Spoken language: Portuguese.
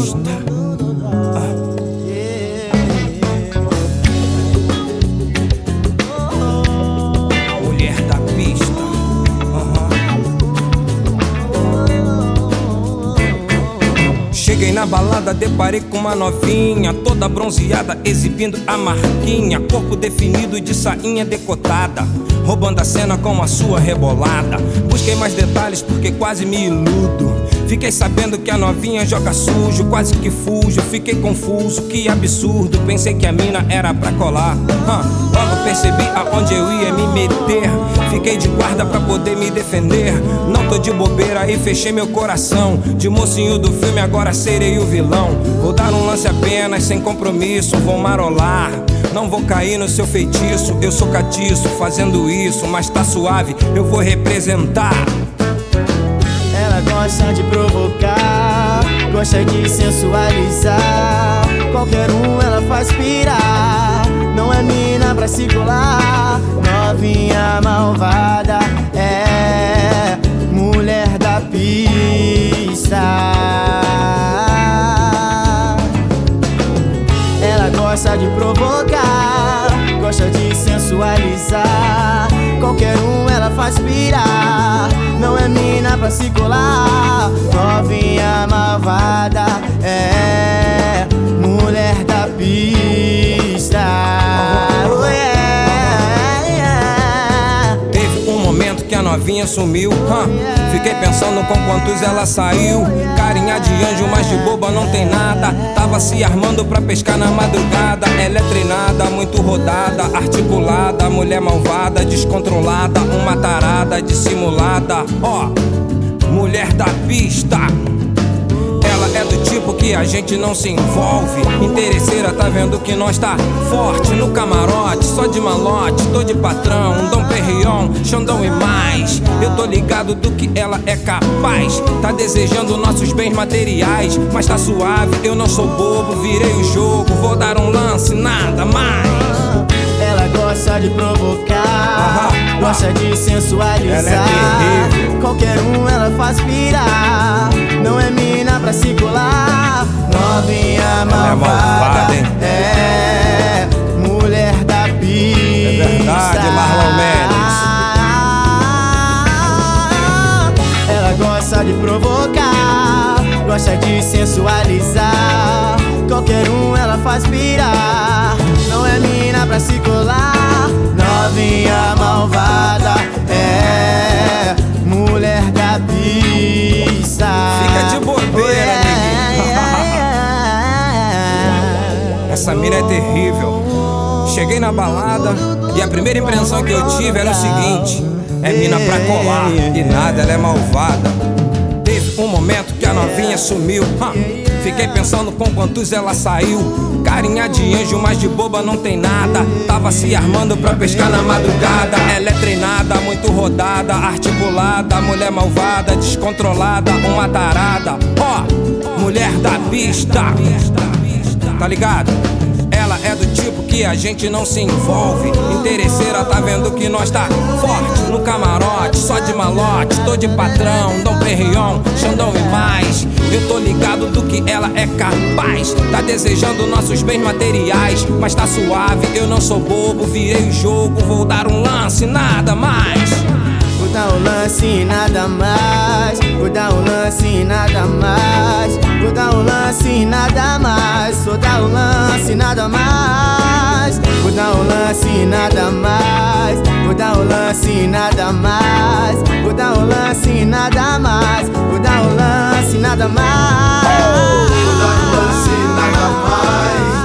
pista. Mulher da pista. Cheguei na balada, deparei com uma novinha, toda bronzeada, exibindo a marquinha. Corpo definido de sainha decotada, roubando a cena com a sua rebolada. Busquei mais detalhes porque quase me iludo. Fiquei sabendo que a novinha joga sujo, quase que fujo. Fiquei confuso, que absurdo. Pensei que a mina era pra colar. Logo percebi aonde eu ia me meter. Fiquei de guarda pra poder me defender. Não tô de bobeira e fechei meu coração. De mocinho do filme agora serei o vilão. Vou dar um lance apenas, sem compromisso. Vou marolar, não vou cair no seu feitiço. Eu sou catiço fazendo isso, mas tá suave, eu vou representar. Ela gosta de provocar, gosta de sensualizar. Qualquer um ela faz pirar. Não é mina pra se colar. Novinha malvada, é mulher da pista. Ela gosta de provocar, gosta de sensualizar. Qualquer um ela faz pirar. Não é mina pra se colar. Novinha malvada, é mulher da pista. Oh, yeah. Teve um momento que a novinha sumiu. Fiquei pensando com quantos ela saiu. Carinha de anjo, mas de boba não tem nada. Tava se armando pra pescar na madrugada. Ela é treinada, muito rodada, articulada, mulher malvada, descontrolada, uma tarada dissimulada. Mulher da pista. Ela é do tipo que a gente não se envolve. Interesseira, tá vendo que nós tá forte no camarote, só de malote, tô de patrão, Dom Perignon, Xandão e mais. Eu tô ligado do que ela é capaz. Tá desejando nossos bens materiais, mas tá suave, eu não sou bobo, virei o jogo, vou dar um lance, nada mais. Ela gosta de provocar, gosta de sensualizar. Ela é terrível. Qualquer um ela faz pirar. Não é mina pra se colar. Novinha malvada, hein? é mulher da pista. É verdade, Marlon Mendes. Ela gosta de provocar, gosta de sensualizar. Qualquer um ela faz pirar. Não é mina pra se colar. Novinha malvada, é mulher da pista. Fica de bobeira, Essa mina é terrível. Cheguei na balada e a primeira impressão que eu tive era o seguinte: é mina pra colar e nada, ela é malvada. Teve um momento que a novinha sumiu. Fiquei pensando com quantos ela saiu. Carinha de anjo, mas de boba não tem nada. Tava se armando pra pescar na madrugada. Ela é treinada, muito rodada, articulada, mulher malvada, descontrolada, uma tarada. Mulher da pista. Tá ligado? Ela é do tipo que a gente não se envolve. Interesseira, tá vendo que nós tá forte no camarote, só de malote, tô de patrão, Dom Perignon, Xandão e mais. Eu tô ligado do que ela é capaz. Tá desejando nossos bens materiais, mas tá suave, eu não sou bobo, virei o jogo, vou dar um lance, nada mais. Vou dar um lance e nada mais. Vou dar um lance e nada mais. Vou dar um lance e nada mais. Vou dar um lance e nada mais. Vou dar um lance e nada mais. Vou dar um lance e nada mais. Vou dar um lance e nada mais. Vou dar um lance e nada mais. Vou dar um lance e nada mais.